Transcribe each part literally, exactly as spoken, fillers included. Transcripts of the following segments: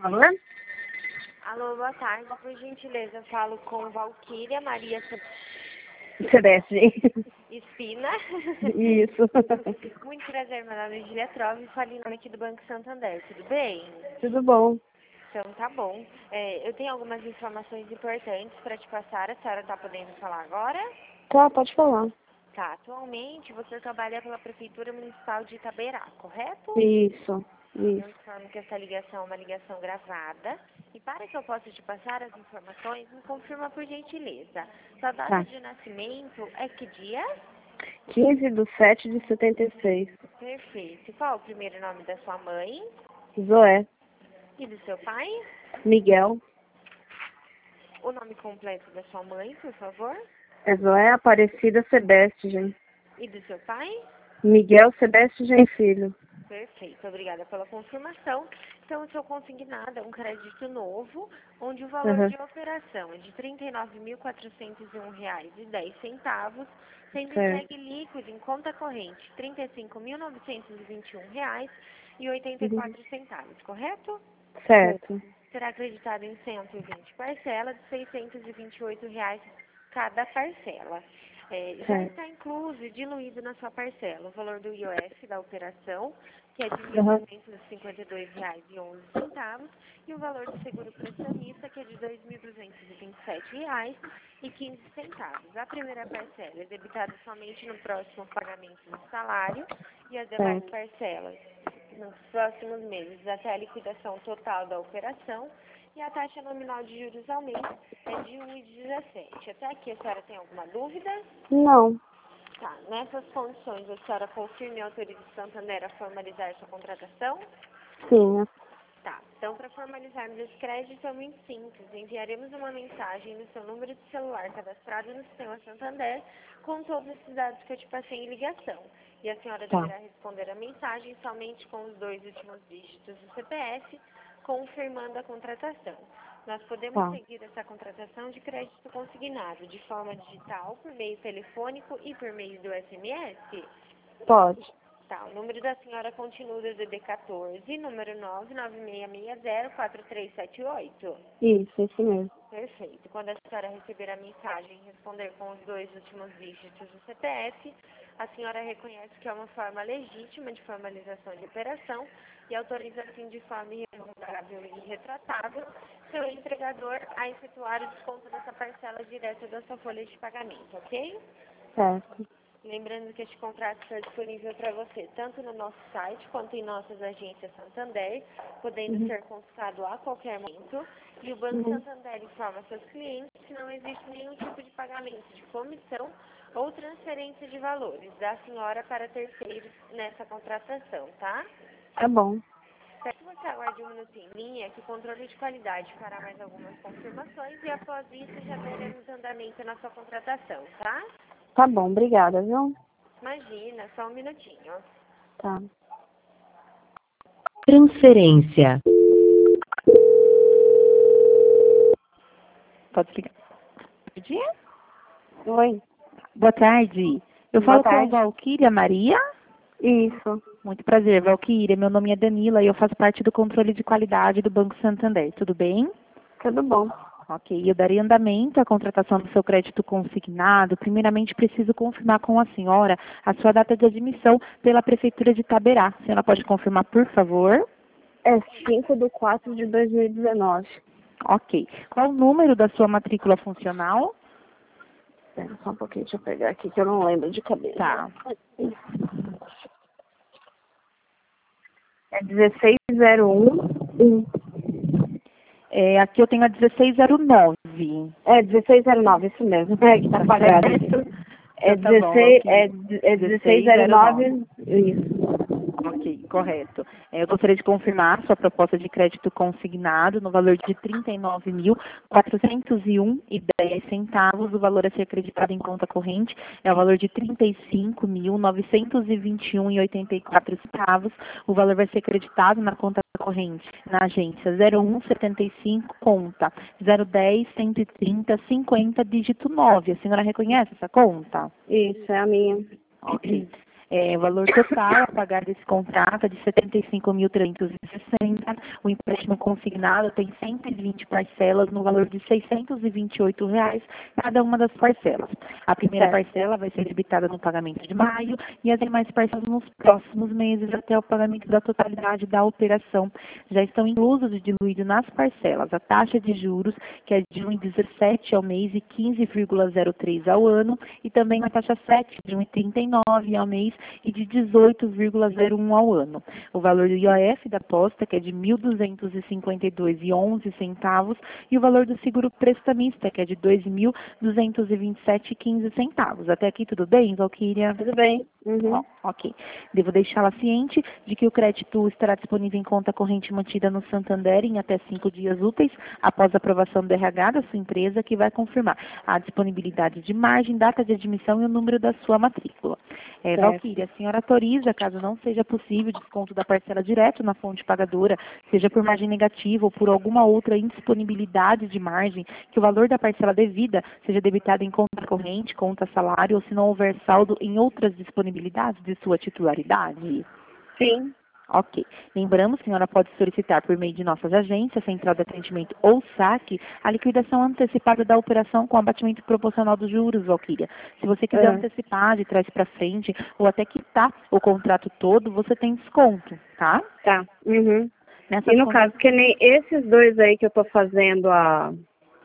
Alô? Alô, boa tarde. Por gentileza, eu falo com Valquíria Maria Celeste. Espina. Isso. Muito prazer, meu nome é Julia Trove, falando aqui do Banco Santander. Tudo bem? Tudo bom. Então, tá bom. É, eu tenho algumas informações importantes para te passar. A senhora está podendo falar agora? Tá, pode falar. Tá. Atualmente, você trabalha pela Prefeitura Municipal de Itaberá, correto? Isso. Eu Isso. informo que essa ligação é uma ligação gravada. E para que eu possa te passar as informações, me confirma por gentileza. Sua data Tá. de nascimento é que dia? quinze de sete de setenta e seis. Perfeito. E qual é o primeiro nome da sua mãe Zoé. e do seu pai? Miguel. O nome completo da sua mãe, por favor? É Zoé Aparecida Sebastian. E do seu pai? Miguel Sebastian Filho. Perfeito, obrigada pela confirmação. Então, o seu consignado é um crédito novo, onde o valor Uhum. de operação é de trinta e nove mil quatrocentos e um reais e dez centavos, sendo Certo. entregue líquido em conta corrente trinta e cinco mil novecentos e vinte e um reais e oitenta e Uhum. quatro centavos, correto? Certo. Será acreditado em cento e vinte parcelas de seiscentos e vinte e oito reais cada parcela. É, já Certo. está incluso e diluído na sua parcela o valor do I O F da operação, que é de mil Uhum. duzentos e cinquenta e dois reais e onze centavos, e o valor do seguro prestamista, que é de dois mil duzentos e vinte e sete reais e quinze centavos. A primeira parcela é debitada somente no próximo pagamento do salário e as demais Certo. parcelas nos próximos meses até a liquidação total da operação, e a taxa nominal de juros ao mês é de um vírgula dezessete. Até aqui a senhora tem alguma dúvida? Não. Tá. Nessas condições, a senhora confirma e autoriza o Santander a formalizar sua contratação? Sim. Tá. Então, para formalizarmos esse crédito é muito simples. Enviaremos uma mensagem no seu número de celular cadastrado no sistema Santander com todos esses dados que eu te passei em ligação. E a senhora Tá. deverá responder a mensagem somente com os dois últimos dígitos do C P F, confirmando a contratação. Nós podemos Tá. seguir essa contratação de crédito consignado de forma digital, por meio telefônico e por meio do S M S? Pode. Tá, o número da senhora continua o D D D quatorze, número nove nove seis seis zero quatro três sete oito. Isso, isso mesmo. Perfeito. Quando a senhora receber a mensagem e responder com os dois últimos dígitos do C P F, a senhora reconhece que é uma forma legítima de formalização de operação e autoriza, assim, de forma irrevogável e irretratável, seu empregador a efetuar o desconto dessa parcela direta da sua folha de pagamento, ok? Certo. Lembrando que este contrato está disponível para você tanto no nosso site quanto em nossas agências Santander, podendo Uhum. ser consultado a qualquer momento. E o Banco Uhum. Santander informa seus clientes que não existe nenhum tipo de pagamento de comissão ou transferência de valores da senhora para terceiros nessa contratação, tá? Tá bom. Peço que você aguarde um minuto em linha, que o controle de qualidade fará mais algumas confirmações e após isso já teremos andamento na sua contratação, tá? Tá bom, obrigada, viu? Imagina, só um minutinho. Tá. Transferência. Pode explicar. Bom dia. Oi. Boa tarde. Eu Boa falo com a tarde. Valquíria Maria. Isso. Muito prazer, Valquíria. Meu nome é Danila e eu faço parte do controle de qualidade do Banco Santander. Tudo bem? Tudo bom. Ok, eu darei andamento à contratação do seu crédito consignado. Primeiramente, preciso confirmar com a senhora a sua data de admissão pela Prefeitura de Itaberá. A senhora pode confirmar, por favor? É cinco de quatro de dois mil e dezenove. Ok. Qual o número da sua matrícula funcional? Espera só um pouquinho, deixa eu pegar aqui que eu não lembro de cabeça. Tá. É dezesseis zero um. É, aqui eu tenho a dezesseis zero nove. É dezesseis zero nove, isso mesmo. É que tá Tá apagado. certo. É Então tá bom, dezesseis, é, Valquíria. é dezesseis zero nove, isso. Ok, correto. É, eu gostaria de confirmar sua proposta de crédito consignado no valor de trinta e nove mil quatrocentos e um reais e dez centavos. O valor a ser acreditado em conta corrente é o valor de trinta e cinco mil novecentos e vinte e um reais e oitenta e quatro centavos. O valor vai ser acreditado na conta corrente na agência zero um setenta e cinco, conta zero dez cento e trinta cinquenta, dígito nove. A senhora reconhece essa conta? Isso, é a minha. Ok. É, o valor total a pagar desse contrato é de setenta e cinco mil trezentos e sessenta. O empréstimo consignado tem cento e vinte parcelas no valor de seiscentos e vinte e oito reais cada uma das parcelas. A primeira Certo. parcela vai ser debitada no pagamento de maio e as demais parcelas nos próximos meses até o pagamento da totalidade da operação. Já estão inclusos e diluídos nas parcelas a taxa de juros, que é de um vírgula dezessete ao mês e quinze vírgula zero três ao ano, e também a taxa sete de um vírgula trinta e nove ao mês e de dezoito vírgula zero um ao ano. O valor do I O F da aposta, que é de mil duzentos e cinquenta e dois reais e onze centavos, e o valor do seguro prestamista, que é de dois mil duzentos e vinte e sete reais e quinze centavos. Até aqui tudo bem, Valquíria? Tudo bem. Uhum. Ó, ok. Devo deixá-la ciente de que o crédito estará disponível em conta corrente mantida no Santander em até cinco dias úteis após a aprovação do R H da sua empresa, que vai confirmar a disponibilidade de margem, data de admissão e o número da sua matrícula. É, Certo. Valquíria, a senhora autoriza, caso não seja possível, desconto da parcela direto na fonte pagadora, seja por margem negativa ou por alguma outra indisponibilidade de margem, que o valor da parcela devida seja debitado em conta corrente, conta salário, ou se não houver saldo em outras disponibilidades de sua titularidade? Sim. Ok. Lembramos que a senhora pode solicitar por meio de nossas agências, Central de Atendimento ou saque, a liquidação antecipada da operação com abatimento proporcional dos juros, Valquíria. Se você quiser Uhum. antecipar de trás para frente ou até quitar o contrato todo, você tem desconto, tá? Tá. Uhum. Nessas E no condi- caso, que nem esses dois aí que eu tô fazendo a...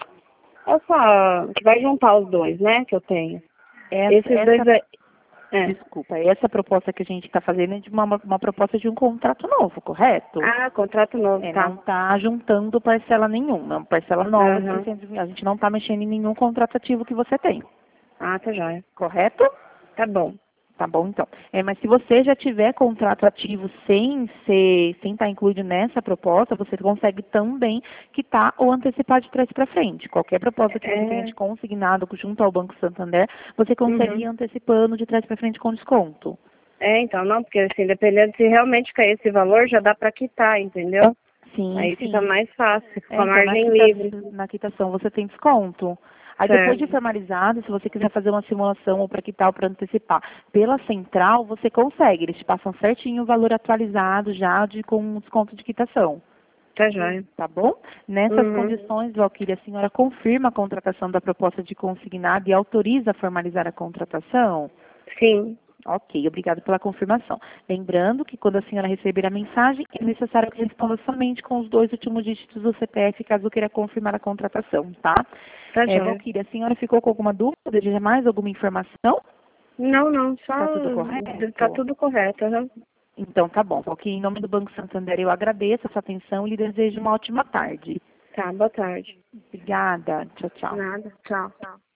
Essa... Que vai juntar os dois, né? Que eu tenho. essa, Esses essa, dois aí... É. desculpa, essa proposta que a gente está fazendo é de uma, uma proposta de um contrato novo, correto? Ah, contrato novo, É, tá. não está juntando parcela nenhuma, é uma parcela nova, Uhum. seiscentos mil. A gente não está mexendo em nenhum contrato ativo que você tem, Ah, tá joia. correto? Tá bom. Tá bom, então. É, mas se você já tiver contrato ativo sem ser, sem estar incluído nessa proposta, você consegue também quitar ou antecipar de trás para frente. Qualquer proposta que você É. tenha de consignado junto ao Banco Santander, você consegue Uhum. ir antecipando de trás para frente com desconto. É, então, não, porque assim, dependendo se realmente cair esse valor, já dá pra quitar, entendeu? Sim, Aí sim. fica mais fácil, É, com a então, na, margem quita- livre. na quitação você tem desconto. Aí depois de Certo. formalizado, se você quiser fazer uma simulação ou para quitar ou para antecipar pela central, você consegue. Eles te passam certinho o valor atualizado já de, com um desconto de quitação. Tá joia. Tá bom? Nessas Uhum. condições, Valquíria, a senhora confirma a contratação da proposta de consignado e autoriza a formalizar a contratação? Sim. Ok, obrigado pela confirmação. Lembrando que quando a senhora receber a mensagem, é necessário que responda somente com os dois últimos dígitos do C P F, caso queira confirmar a contratação, tá? Tá É, joia. Valquíria, a senhora ficou com alguma dúvida? Deseja mais alguma informação? Não, não, só... Tá tudo correto? Tá tudo correto, aham. Então tá bom, Valquíria, em nome do Banco Santander eu agradeço a sua atenção e lhe desejo uma ótima tarde. Tá, boa tarde. Obrigada, tchau, tchau. Nada, tchau. Tchau.